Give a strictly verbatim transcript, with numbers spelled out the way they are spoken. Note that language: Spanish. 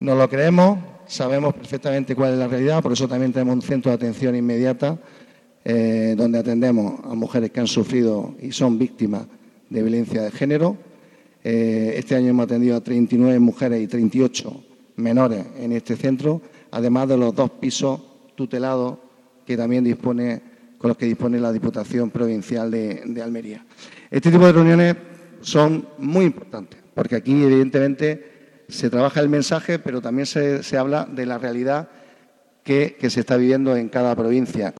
Nos lo creemos, sabemos perfectamente cuál es la realidad, por eso también tenemos un centro de atención inmediata eh, donde atendemos a mujeres que han sufrido y son víctimas de violencia de género. Eh, este año hemos atendido a treinta y nueve mujeres y treinta y ocho menores en este centro, además de los dos pisos tutelados que también dispone, con los que dispone la Diputación Provincial de, de Almería. Este tipo de reuniones son muy importantes, porque aquí, evidentemente, se trabaja el mensaje, pero también se, se habla de la realidad que, que se está viviendo en cada provincia.